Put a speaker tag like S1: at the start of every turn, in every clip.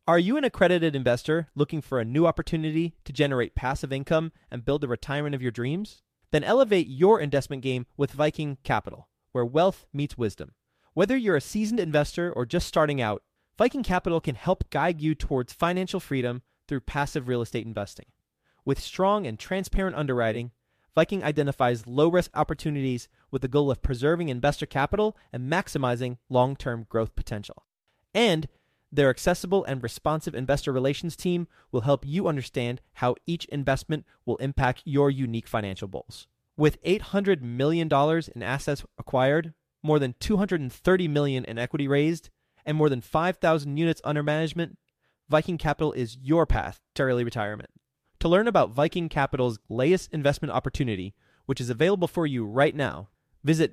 S1: Are you an accredited investor looking for a new opportunity to generate passive income and build the retirement of your dreams? Then elevate your investment game with Viking Capital, where wealth meets wisdom. Whether you're a seasoned investor or just starting out, Viking Capital can help guide you towards financial freedom through passive real estate investing. With strong and transparent underwriting, Viking identifies low-risk opportunities with the goal of preserving investor capital and maximizing long-term growth potential. And their accessible and responsive investor relations team will help you understand how each investment will impact your unique financial goals. With $800 million in assets acquired, more than $230 million in equity raised, and more than 5,000 units under management, Viking Capital is your path to early retirement. To learn about Viking Capital's latest investment opportunity, which is available for you right now, visit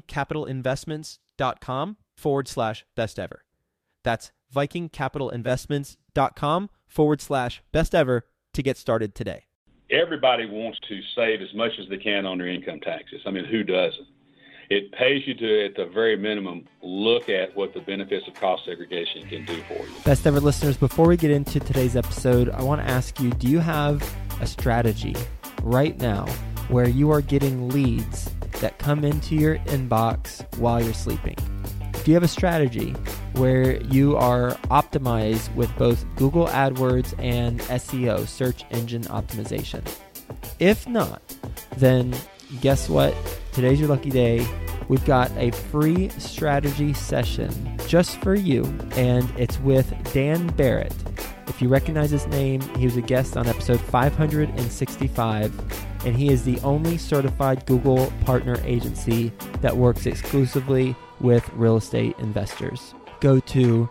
S1: vikingcapitalinvestments.com/best ever. That's vikingcapitalinvestments.com/best ever to get started today.
S2: Everybody wants to save as much as they can on their income taxes. I mean, who doesn't? It pays you to, at the very minimum, look at what the benefits of cost segregation can do for you.
S1: Best ever listeners, before we get into today's episode, I want to ask you, do you have a strategy right now where you are getting leads that come into your inbox while you're sleeping? Do you have a strategy where you are optimized with both Google AdWords and SEO, search engine optimization? If not, then guess what? Today's your lucky day. We've got a free strategy session just for you, and it's with Dan Barrett. If you recognize his name, he was a guest on episode 565, and he is the only certified Google partner agency that works exclusively with real estate investors. Go to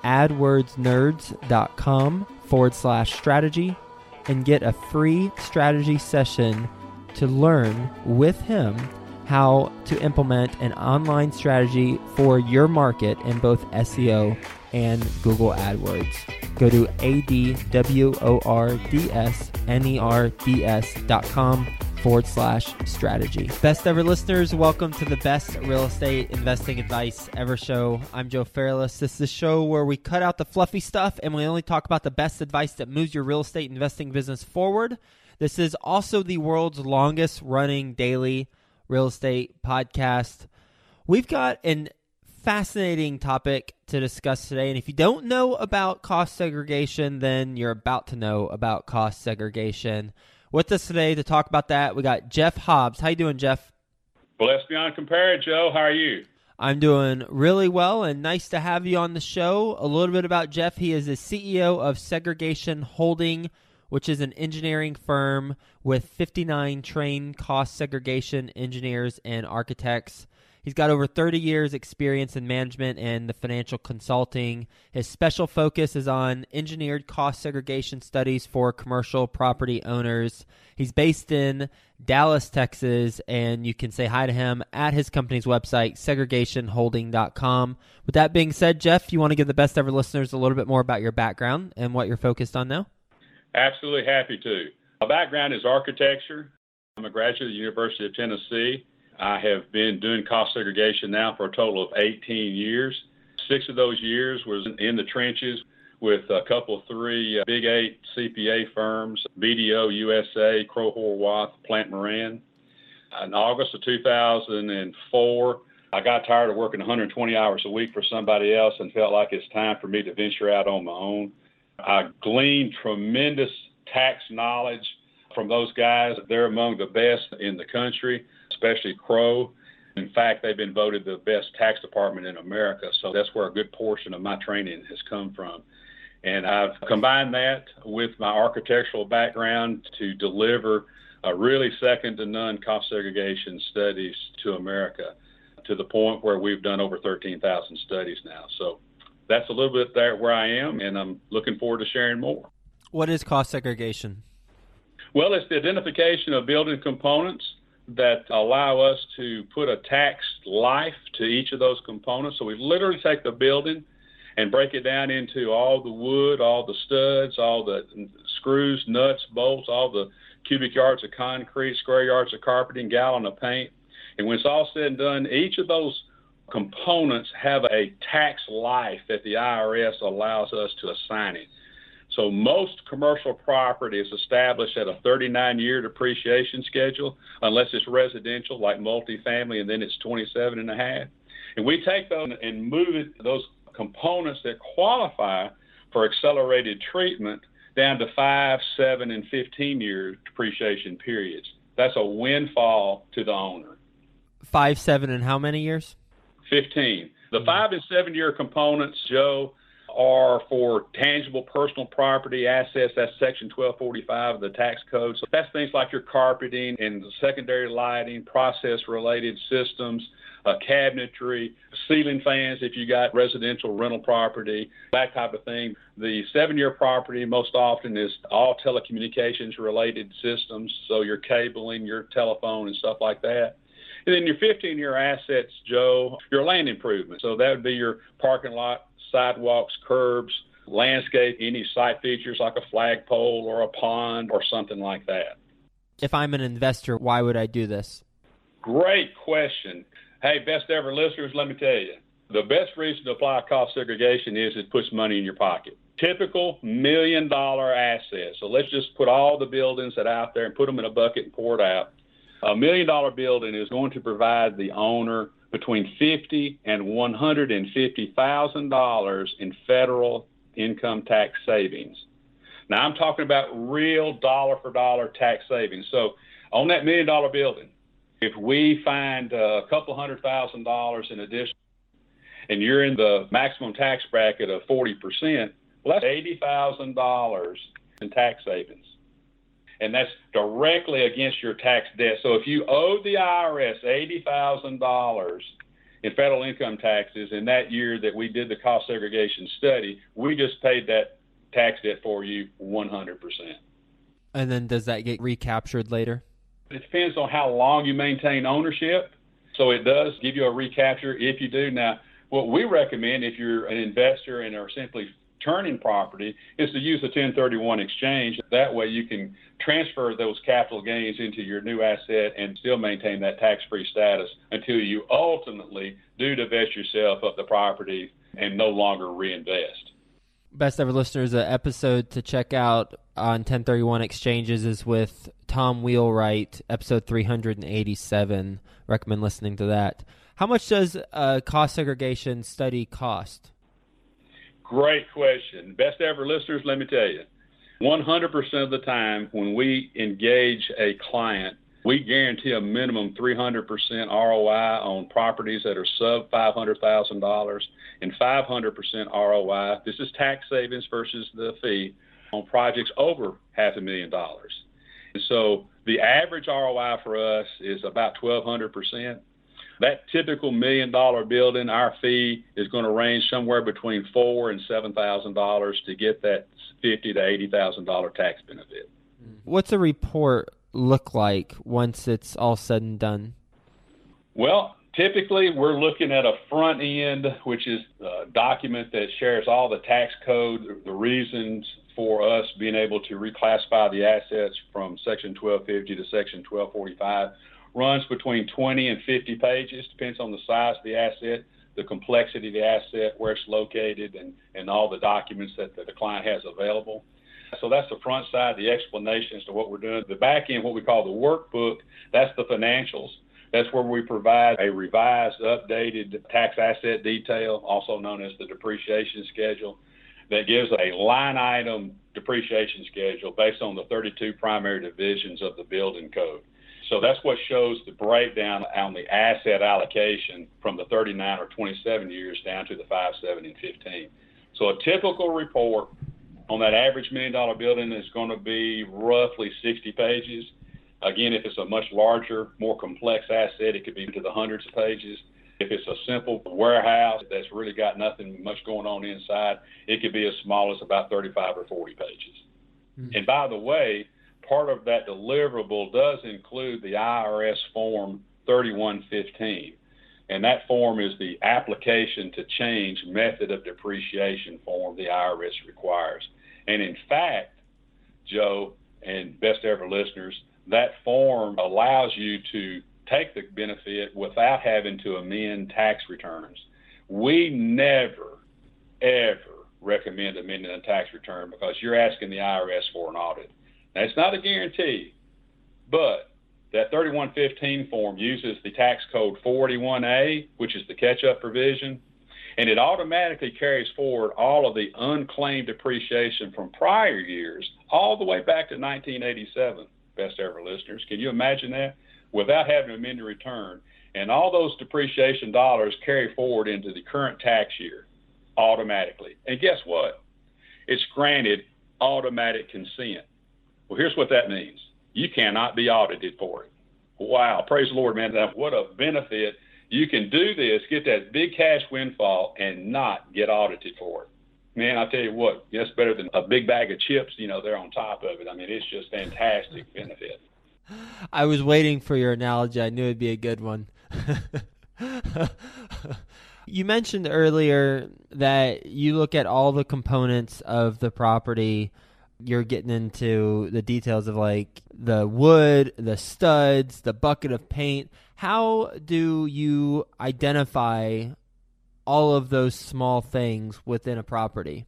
S1: adwordsnerds.com/strategy and get a free strategy session to learn with him how to implement an online strategy for your market in both SEO and Google AdWords. Go to adwordsnerds.com/strategy. Best ever listeners, welcome to the Best Real Estate Investing Advice Ever show. I'm Joe Fairless. This is a show where we cut out the fluffy stuff and we only talk about the best advice that moves your real estate investing business forward. This is also the world's longest running daily real estate podcast. We've got an fascinating topic to discuss today, and if you don't know about cost segregation, then you're about to know about cost segregation. With us today to talk about that, we got Jeff Hobbs. How you doing, Jeff?
S2: Blessed beyond compare, Joe. How are you?
S1: I'm doing really well, and nice to have you on the show. A little bit about Jeff. He is the CEO of Segregation Holding, which is an engineering firm with 59 trained cost segregation engineers and architects. He's got over 30 years experience in management and the financial consulting. His special focus is on engineered cost segregation studies for commercial property owners. He's based in Dallas, Texas, and you can say hi to him at his company's website, segregationholding.com. With that being said, Jeff, you want to give the best ever listeners a little bit more about your background and what you're focused on now?
S2: Absolutely happy to. My background is architecture. I'm a graduate of the University of Tennessee. I have been doing cost segregation now for a total of 18 years. 6 of those years was in the trenches with a couple, 3 Big 8 CPA firms, BDO USA, Crowe Horwath, Plant Moran. In August of 2004, I got tired of working 120 hours a week for somebody else and felt like it's time for me to venture out on my own. I gleaned tremendous tax knowledge from those guys. They're among the best in the country, especially Crowe. In fact, they've been voted the best tax department in America, so that's where a good portion of my training has come from. And I've combined that with my architectural background to deliver a really second-to-none cost segregation studies to America, to the point where we've done over 13,000 studies now. So that's a little bit there where I am, and I'm looking forward to sharing more.
S1: What is cost segregation?
S2: Well, it's the identification of building components that allow us to put a tax life to each of those components. So we literally take the building and break it down into all the wood, all the studs, all the screws, nuts, bolts, all the cubic yards of concrete, square yards of carpeting, gallon of paint. And when it's all said and done, each of those components have a tax life that the IRS allows us to assign it. So most commercial property is established at a 39-year depreciation schedule, unless it's residential like multifamily, and then it's 27 and a half. And we take those and move those components that qualify for accelerated treatment down to 5, 7, and 15-year depreciation periods. That's a windfall to the owner.
S1: 5, 7, and how many years?
S2: 15. The 5 and 7-year components, Joe, are for tangible personal property assets. That's Section 1245 of the tax code. So that's things like your carpeting and secondary lighting, process-related systems, cabinetry, ceiling fans if you got residential rental property, that type of thing. The 7-year property most often is all telecommunications-related systems, so your cabling, your telephone, and stuff like that. And then your 15-year assets, Joe, your land improvement. So that would be your parking lot, sidewalks, curbs, landscape, any site features like a flagpole or a pond or something like that.
S1: If I'm an investor, why would I do this?
S2: Great question. Hey, best ever listeners, let me tell you, the best reason to apply cost segregation is it puts money in your pocket. Typical $1 million asset. So let's just put all the buildings that are out there and put them in a bucket and pour it out. A $1 million building is going to provide the owner between $50,000 and $150,000 in federal income tax savings. Now, I'm talking about real dollar-for-dollar tax savings. So on that $1 million building, if we find a couple $100,000 in addition, and you're in the maximum tax bracket of 40%, well, that's $80,000 in tax savings. And that's directly against your tax debt. So if you owed the IRS $80,000 in federal income taxes in that year that we did the cost segregation study, we just paid that tax debt for you 100%.
S1: And then does that get recaptured later?
S2: It depends on how long you maintain ownership. So it does give you a recapture if you do. Now, what we recommend if you're an investor and are simply turning property is to use the 1031 exchange. That way you can transfer those capital gains into your new asset and still maintain that tax-free status until you ultimately do divest yourself of the property and no longer reinvest.
S1: Best ever listeners, an episode to check out on 1031 exchanges is with Tom Wheelwright, episode 387. Recommend listening to that. How much does a cost segregation study cost?
S2: Great question. Best ever listeners, let me tell you, 100% of the time when we engage a client, we guarantee a minimum 300% ROI on properties that are sub $500,000 and 500% ROI. This is tax savings versus the fee on projects over $500,000. And so the average ROI for us is about 1,200%. That typical $1 million building, our fee is going to range somewhere between $4,000 and $7,000 to get that $50,000 to $80,000 tax benefit.
S1: What's a report look like once it's all said and done?
S2: Well, typically we're looking at a front end, which is a document that shares all the tax code, the reasons for us being able to reclassify the assets from Section 1250 to Section 1245. Runs between 20 and 50 pages, depends on the size of the asset, the complexity of the asset, where it's located, and all the documents that the client has available. So that's the front side, the explanation as to what we're doing. The back end, what we call the workbook, that's the financials. That's where we provide a revised, updated tax asset detail, also known as the depreciation schedule, that gives a line item depreciation schedule based on the 32 primary divisions of the building code. So that's what shows the breakdown on the asset allocation from the 39 or 27 years down to the 5, 7, and 15. So a typical report on that average $1 million building is going to be roughly 60 pages. Again, if it's a much larger, more complex asset, it could be into the hundreds of pages. If it's a simple warehouse that's really got nothing much going on inside, it could be as small as about 35 or 40 pages. Mm-hmm. And by the way, part of that deliverable does include the IRS Form 3115. And that form is the application to change method of depreciation form the IRS requires. And in fact, Joe and best ever listeners, that form allows you to take the benefit without having to amend tax returns. We never, ever recommend amending a tax return because you're asking the IRS for an audit. Now, it's not a guarantee, but that 3115 form uses the tax code 481A, which is the catch-up provision, and it automatically carries forward all of the unclaimed depreciation from prior years all the way back to 1987, best ever listeners. Can you imagine that? Without having to amend the return. And all those depreciation dollars carry forward into the current tax year automatically. And guess what? It's granted automatic consent. Well, here's what that means. You cannot be audited for it. Wow, praise the Lord, man. What a benefit. You can do this, get that big cash windfall, and not get audited for it. Man, I'll tell you what, that's better than a big bag of chips, there on top of it. I mean, it's just fantastic benefit.
S1: I was waiting for your analogy. I knew it'd be a good one. You mentioned earlier that you look at all the components of the property. You're getting into the details of like the wood, the studs, the bucket of paint. How do you identify all of those small things within a property?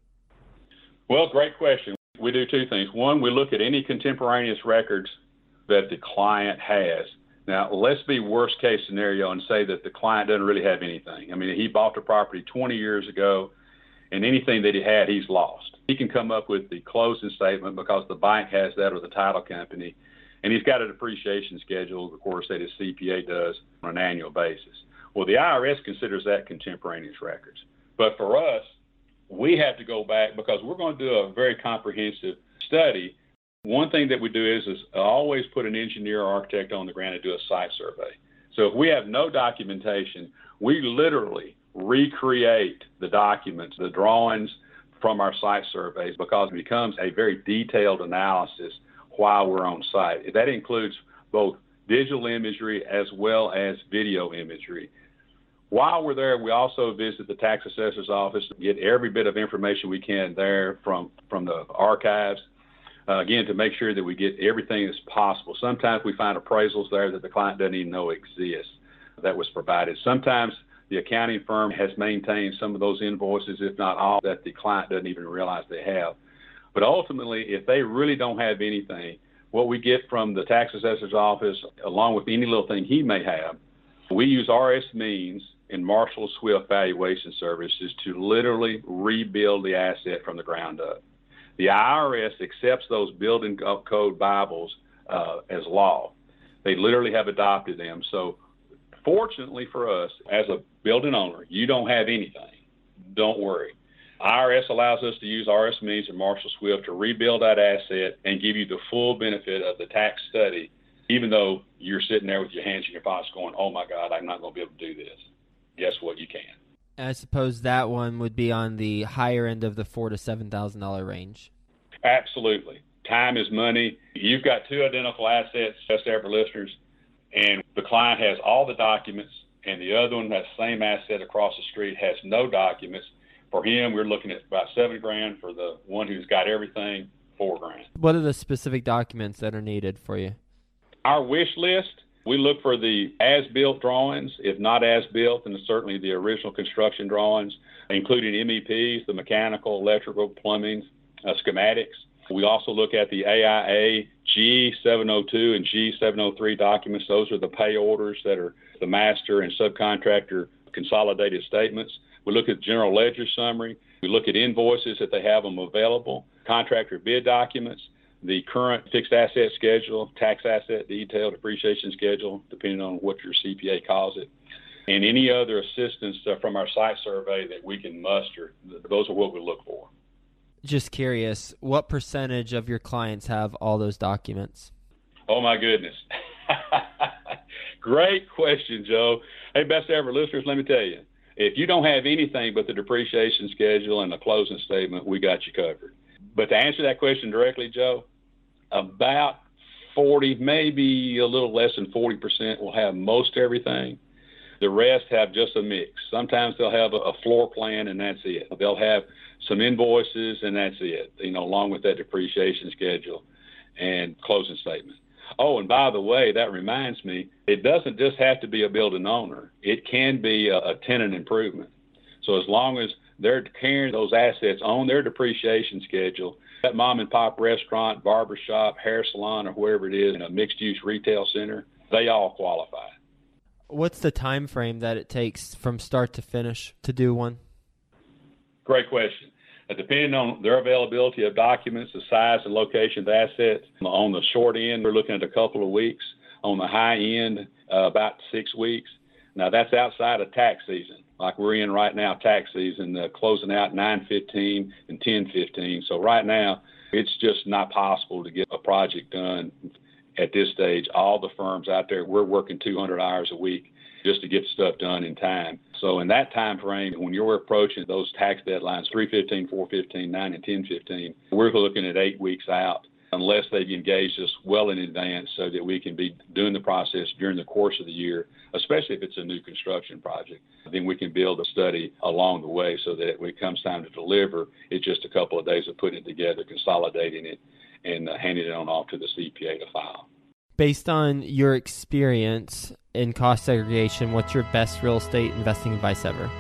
S2: Well, great question. We do two things. One, we look at any contemporaneous records that the client has. Now, let's be worst case scenario and say that the client doesn't really have anything. I mean, he bought the property 20 years ago, and anything that he had, he's lost. He can come up with the closing statement because the bank has that or the title company, and he's got a depreciation schedule, of course, that his CPA does on an annual basis. Well, the IRS considers that contemporaneous records. But for us, we have to go back because we're going to do a very comprehensive study. One thing that we do is always put an engineer or architect on the ground to do a site survey. So if we have no documentation, we literally recreate the documents, the drawings from our site surveys, because it becomes a very detailed analysis while we're on site. That includes both digital imagery as well as video imagery. While we're there, we also visit the tax assessor's office to get every bit of information we can there from the archives. Again, to make sure that we get everything that's possible. Sometimes we find appraisals there that the client doesn't even know exist that was provided. Sometimes the accounting firm has maintained some of those invoices, if not all, that the client doesn't even realize they have. But ultimately, if they really don't have anything, what we get from the tax assessor's office, along with any little thing he may have, we use RS Means and Marshall Swift Valuation Services to literally rebuild the asset from the ground up. The IRS accepts those building code Bibles as law. They literally have adopted them. So fortunately for us, as a building owner, you don't have anything. Don't worry. IRS allows us to use RS Means and Marshall Swift to rebuild that asset and give you the full benefit of the tax study, even though you're sitting there with your hands in your pockets going, oh, my God, I'm not going to be able to do this. Guess what? You can.
S1: I suppose that one would be on the higher end of the $4,000 to $7,000 range.
S2: Absolutely. Time is money. You've got two identical assets, best ever listeners, and the client has all the documents, and the other one, that same asset across the street, has no documents. For him, we're looking at about $7,000. For the one who's got everything, $4,000.
S1: What are the specific documents that are needed for you?
S2: Our wish list. We look for the as-built drawings. If not as-built, then certainly the original construction drawings, including MEPs, the mechanical, electrical, plumbing, schematics. We also look at the AIA G702 and G703 documents. Those are the pay orders that are the master and subcontractor consolidated statements. We look at general ledger summary. We look at invoices if they have them available, contractor bid documents, the current fixed asset schedule, tax asset detail, depreciation schedule, depending on what your CPA calls it, and any other assistance from our site survey that we can muster. Those are what we look for.
S1: Just curious, what percentage of your clients have all those documents?
S2: Oh, my goodness. Great question, Joe. Hey, best ever listeners, let me tell you, if you don't have anything but the depreciation schedule and the closing statement, we got you covered. But to answer that question directly, Joe, about 40, maybe a little less than 40% will have most everything. The rest have just a mix. Sometimes they'll have a floor plan, and that's it. They'll have some invoices, and that's it, along with that depreciation schedule and closing statement. Oh, and by the way, that reminds me, it doesn't just have to be a building owner. It can be a tenant improvement. So as long as they're carrying those assets on their depreciation schedule. That mom and pop restaurant, barber shop, hair salon, or wherever it is in a mixed-use retail center, they all qualify.
S1: What's the time frame that it takes from start to finish to do one?
S2: Great question. Depending on their availability of documents, the size and location of the assets, on the short end, we're looking at a couple of weeks. On the high end, about 6 weeks. Now, that's outside of tax season, like we're in right now, tax season, closing out 9/15 and 10/15. So right now, it's just not possible to get a project done at this stage. All the firms out there, we're working 200 hours a week just to get stuff done in time. So in that time frame, when you're approaching those tax deadlines, 3/15, 4/15, 9 and 10/15, we're looking at 8 weeks out, unless they've engaged us well in advance so that we can be doing the process during the course of the year, especially if it's a new construction project. Then we can build a study along the way so that when it comes time to deliver, it's just a couple of days of putting it together, consolidating it, and handing it on off to the CPA to file.
S1: Based on your experience in cost segregation, what's your best real estate investing advice ever?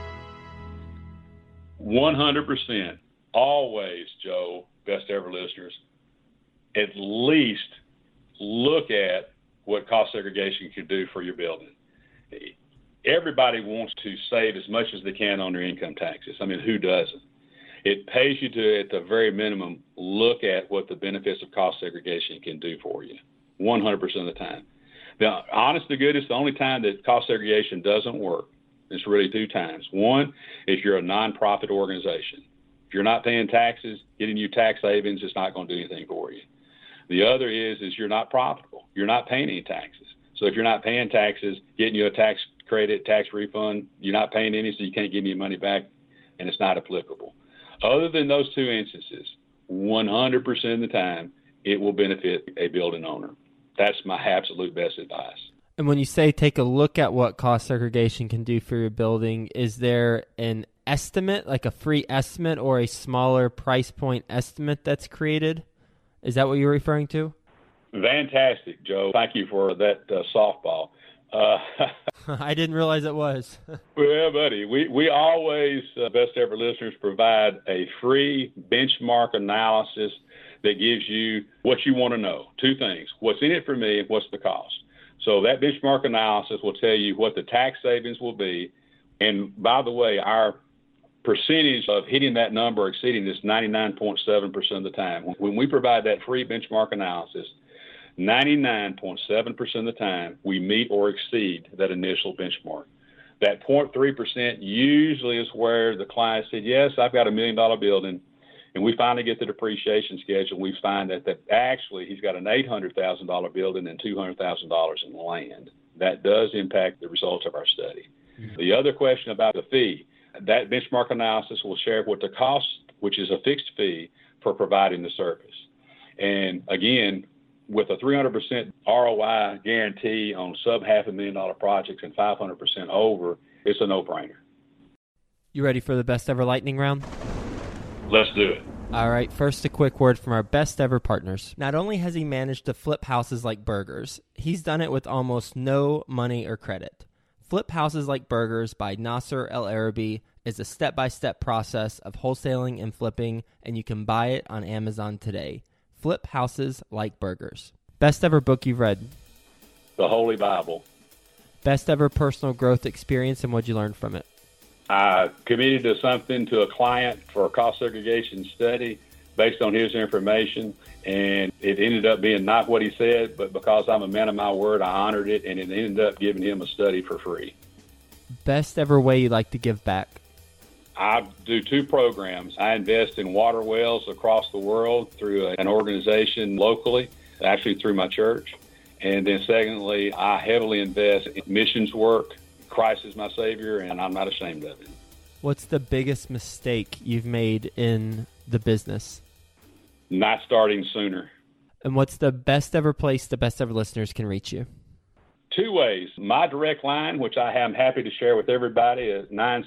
S2: 100%. Always, Joe, best ever listeners, at least look at what cost segregation can do for your building. Everybody wants to save as much as they can on their income taxes. I mean, who doesn't? It pays you to, at the very minimum, look at what the benefits of cost segregation can do for you 100% of the time. Now, honest to goodness, the only time that cost segregation doesn't work is really 2 times. One, if you're a nonprofit organization. If you're not paying taxes, getting you tax savings is not going to do anything for you. The other is you're not profitable. You're not paying any taxes. So if you're not paying taxes, getting you a tax credit, tax refund, you're not paying any, so you can't give me your money back, and it's not applicable. Other than those 2 instances, 100% of the time, it will benefit a building owner. That's my absolute best advice.
S1: And when you say take a look at what cost segregation can do for your building, is there an estimate, like a free estimate or a smaller price point estimate that's created? Is that what you're referring to?
S2: Fantastic, Joe. Thank you for that softball.
S1: I didn't realize it was.
S2: Well, buddy, we always, best ever listeners, provide a free benchmark analysis that gives you what you want to know. 2 things. What's in it for me and what's the cost? So that benchmark analysis will tell you what the tax savings will be. And by the way, our percentage of hitting that number or exceeding this 99.7% of the time. When we provide that free benchmark analysis, 99.7% of the time, we meet or exceed that initial benchmark. That 0.3% usually is where the client said, yes, I've got $1 million building, and we finally get the depreciation schedule. We find that actually he's got an $800,000 building and $200,000 in land. That does impact the results of our study. Mm-hmm. The other question about the fee, that benchmark analysis will share what the cost, which is a fixed fee, for providing the service. And again, with a 300% ROI guarantee on sub $500,000 projects and 500% over, it's a no-brainer.
S1: You ready for the best ever lightning round?
S2: Let's do it.
S1: All right, first a quick word from our best ever partners. Not only has he managed to flip houses like burgers, he's done it with almost no money or credit. Flip Houses Like Burgers by Nasser El Arabi is a step-by-step process of wholesaling and flipping, and you can buy it on Amazon today. Flip Houses Like Burgers. Best ever book you've read?
S2: The Holy Bible.
S1: Best ever personal growth experience, and what'd you learn from it?
S2: I committed to something to a client for a cost segregation study based on his information, and it ended up being not what he said, but because I'm a man of my word, I honored it, and it ended up giving him a study for free.
S1: Best ever way you like to give back?
S2: I do 2 programs. I invest in water wells across the world through an organization locally, actually through my church. And then secondly, I heavily invest in missions work. Christ is my Savior, and I'm not ashamed of it.
S1: What's the biggest mistake you've made in the business?
S2: Not starting sooner.
S1: And what's the best ever place the best ever listeners can reach you?
S2: 2 ways. My direct line, which I am happy to share with everybody, is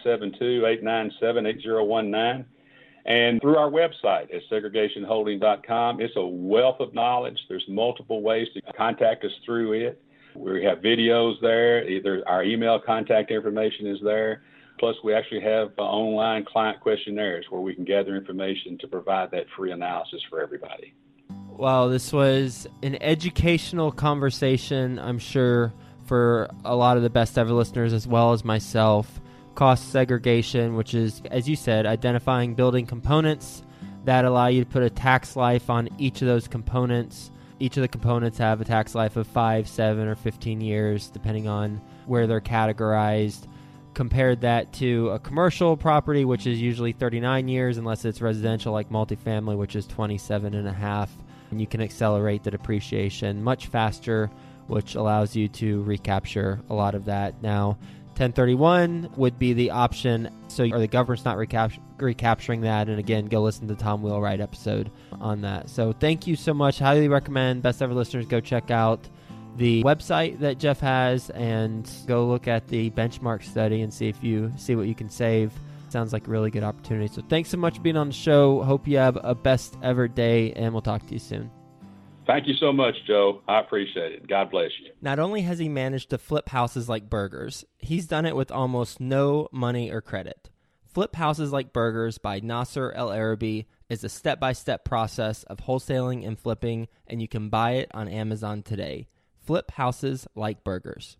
S2: 972-897-8019. And through our website at segregationholding.com. It's a wealth of knowledge. There's multiple ways to contact us through it. We have videos there. Either our email contact information is there. Plus, we actually have online client questionnaires where we can gather information to provide that free analysis for everybody.
S1: Well, this was an educational conversation, I'm sure, for a lot of the best ever listeners as well as myself. Cost segregation, which is, as you said, identifying building components that allow you to put a tax life on each of those components. Each of the components have a tax life of 5, 7, or 15 years, depending on where they're categorized. Compared that to a commercial property, which is usually 39 years, unless it's residential like multifamily, which is 27 and a half. And you can accelerate the depreciation much faster, which allows you to recapture a lot of that. Now, 1031 would be the option, so or the government's not recapturing that. And again, go listen to Tom Wheelwright episode on that. So thank you so much. Highly recommend best ever listeners go check out the website that Jeff has and go look at the benchmark study and see what you can save. Sounds like a really good opportunity. So thanks so much for being on the show. Hope you have a best ever day, and we'll talk to you soon.
S2: Thank you so much, Joe. I appreciate it. God bless you.
S1: Not only has he managed to flip houses like burgers, he's done it with almost no money or credit. Flip Houses Like Burgers by Nasser El Arabi is a step-by-step process of wholesaling and flipping, and you can buy it on Amazon today. Flip Houses Like Burgers.